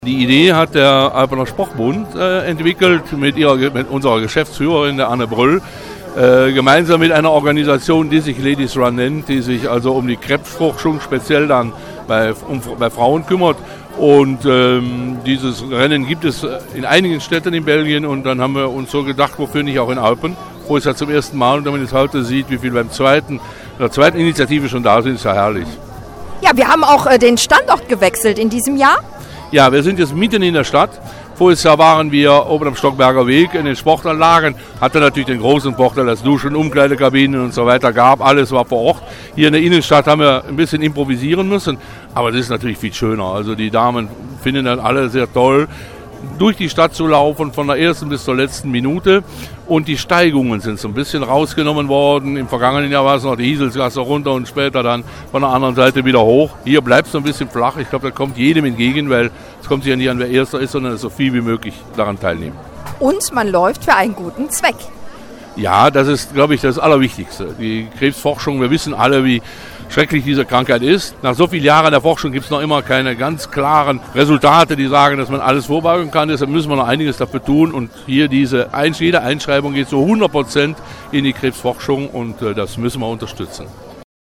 Die Idee hat der Alpener Sportbund entwickelt mit unserer Geschäftsführerin, der Anne Brüll, gemeinsam mit einer Organisation, die sich Ladies Run nennt, die sich also um die Krebsforschung speziell dann bei Frauen kümmert. Und dieses Rennen gibt es in einigen Städten in Belgien und dann haben wir uns so gedacht, wofür nicht auch in Alpen, wo es ja zum ersten Mal, und wenn man jetzt heute sieht, wie viel bei der zweiten Initiative schon da sind, ist ja herrlich. Ja, wir haben auch den Standort gewechselt in diesem Jahr. Ja, wir sind jetzt mitten in der Stadt. Voriges Jahr waren wir oben am Stockberger Weg in den Sportanlagen. Hatte natürlich den großen Vorteil, dass Duschen, Umkleidekabinen und so weiter gab. Alles war vor Ort. Hier in der Innenstadt haben wir ein bisschen improvisieren müssen. Aber das ist natürlich viel schöner. Also die Damen finden das alle sehr toll, durch die Stadt zu laufen, von der ersten bis zur letzten Minute. Und die Steigungen sind so ein bisschen rausgenommen worden. Im vergangenen Jahr war es noch die Hieselsgasse runter und später dann von der anderen Seite wieder hoch. Hier bleibt es so ein bisschen flach. Ich glaube, da kommt jedem entgegen, weil es kommt sich ja nicht an, wer Erster ist, sondern so viel wie möglich daran teilnehmen. Und man läuft für einen guten Zweck. Ja, das ist, glaube ich, das Allerwichtigste. Die Krebsforschung, wir wissen alle, wie schrecklich diese Krankheit ist. Nach so vielen Jahren der Forschung gibt es noch immer keine ganz klaren Resultate, die sagen, dass man alles vorbeugen kann. Deshalb müssen wir noch einiges dafür tun. Und hier jede Einschreibung geht so 100% in die Krebsforschung und das müssen wir unterstützen.